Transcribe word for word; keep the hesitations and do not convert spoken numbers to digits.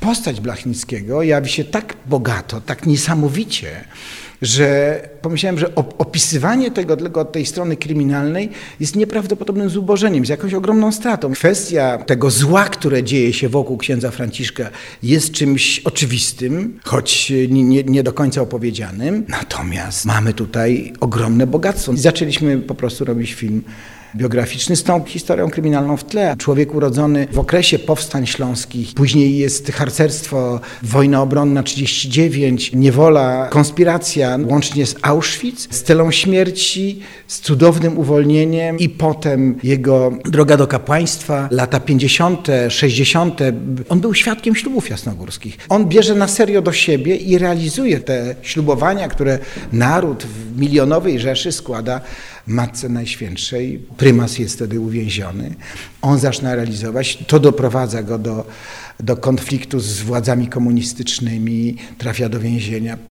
postać Blachnickiego jawi się tak bogato, tak niesamowicie, że pomyślałem, że opisywanie tego tylko od tej strony kryminalnej jest nieprawdopodobnym zubożeniem, jest jakąś ogromną stratą. Kwestia tego zła, które dzieje się wokół księdza Franciszka, jest czymś oczywistym, choć nie, nie do końca opowiedzianym. Natomiast mamy tutaj ogromne bogactwo. Zaczęliśmy po prostu robić film biograficzny z tą historią kryminalną w tle. Człowiek urodzony w okresie powstań śląskich, później jest harcerstwo, wojna obronna trzydzieści dziewięć, niewola, konspiracja, łącznie z Auschwitz, z celą śmierci, z cudownym uwolnieniem i potem jego droga do kapłaństwa, lata pięćdziesiąte, sześćdziesiąte. On był świadkiem ślubów jasnogórskich. On bierze na serio do siebie i realizuje te ślubowania, które naród w milionowej rzeszy składa Matce Najświętszej. Prymas jest wtedy uwięziony. On zaczyna realizować. To doprowadza go do, do konfliktu z władzami komunistycznymi, trafia do więzienia.